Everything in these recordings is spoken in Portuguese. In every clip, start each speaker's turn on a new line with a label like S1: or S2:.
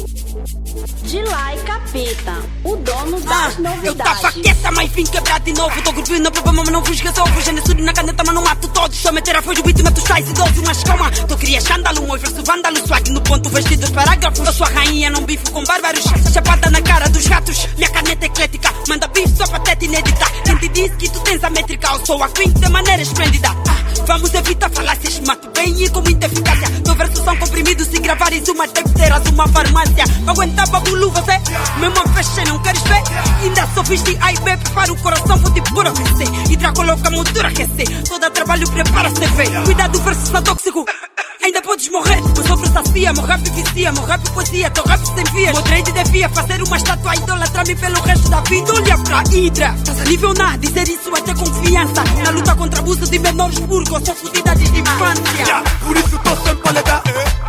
S1: Dilai Capeta, o dono das novidades.
S2: Eu tava quieta, mas vim quebrar de novo. Tô grupindo no problema, mas não vos esqueço. Vou genessuro na caneta, mas não mato todos. Só meter a foz do beat, meto sais idoso. Mas calma, tô cria escândalo. Um verso vândalo, swag no ponto, vestido os parágrafos. Eu sou a rainha, não bifo com bárbaros. Chapada na cara dos ratos, minha caneta eclética. Manda bife só pateta inédita. Quem te disse que tu tens a métrica? Eu sou a queen de maneira esplêndida. Vamos evitar falácias, mato bem e com muita eficácia. Teu verso são comprimidos, se gravares uma tape, terás uma farmácia. Pra aguentar bagulho você, mesmo a fechar não queres ver. Ainda só viste A e B, prepara o coração, vou te pôr a aquecer. Hidra coloca a motor a aquecer, toda trabalho prepara a CV. Cuidado, o verso está tóxico, ainda podes morrer. Eu sou sacia, meu rap vicia, meu rap poesia, teu rap sem via. Meu trade devia fazer uma estátua idolatra-me pelo resto da vida. Olha pra Hidra, estás a nível nada, dizer isso é ter confiança. Na luta contra abuso de menores burgos, eu sou fodida desde infância.
S3: Por isso tô sempre a levar,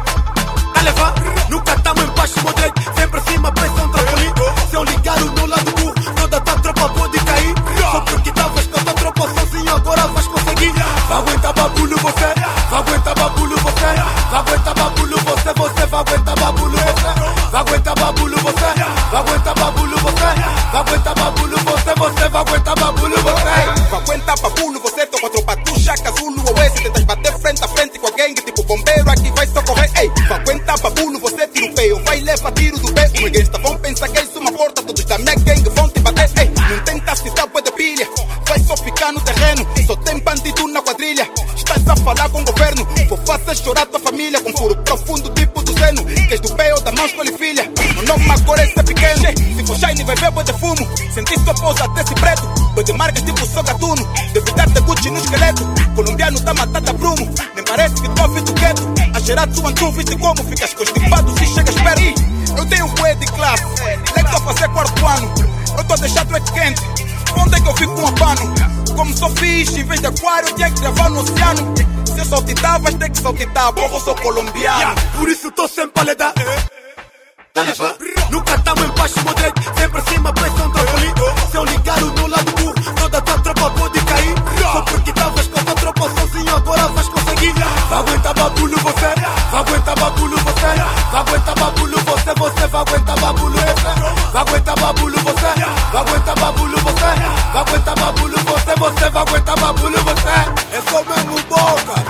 S3: a levar. Nunca tamo em baixo, moderno, sempre acima, pressão, trampolim. Se eu ligar o meu lado burro, toda tua tropa pode cair. Só porque tavas com a tua tropa sozinho, agora vais conseguir. Vai aguentar bagulho você, vai aguentar bagulho você. Vai aguentar bagulho você, você vai aguentar bagulho você. Vai aguentar bagulho você, vai aguentar bagulho você. Vai aguentar bagulho você, você vai aguentar bagulho você.
S4: Vai aguentar bagulho você, tô com a tropa do Chaka Zulu ou esse. Tentas bater frente a frente com alguém que tipo bombeiro aqui vai socorrer. Ei, vai aguentar bagulho você, tira o peio, vai levar tiro do pé. Os gangsta vão pensar que isso é uma porta, todos da minha gang vão te bater. Ei, não tenta citar boi de pilha, vai só ficar no terreno. Só tem bandido na quadrilha, estás a falar com o governo. Vou fazer chorar tua família com furo profundo tipo do seno. Queres do pé ou da mão, escolhe filha. O nome agora é ser pequeno. Se for shine vai ver boi de fumo. Senti sua pousa desse preto, boi de marcas tipo sou gatuno. Deve dar de Gucci no esqueleto, colombiano tá matado a prumo. Nem parece que tô ouvindo quieto, a gerar tu antu, viste como ficas constipado se chegas perto. Eu tenho um bué de classe, nem tô a fazer quarto ano. Eu tô a deixar tu quente, onde é que eu fico com a pano? Como sou fixe, em vez de aquário eu tinha que gravar no oceano. Se eu saltitar, vais ter que saltitar, porra, eu sou colombiano.
S3: Por isso tô sempre a levar, nunca tamo em baixo, moderno, sempre acima, pressão, trampolim. Se eu ligar o meu lado burro, toda tua tropa pode cair. Só porque tavas com a tua tropa sozinho, agora vais conseguir. Vai aguentar bagulho você, vai aguentar bagulho você. Vai aguentar bagulho você, você vai aguentar bagulho você. Vai aguentar bagulho você, vai aguentar bagulho você. Vai aguentar bagulho você, você vai aguentar bagulho você. É só mesmo boca.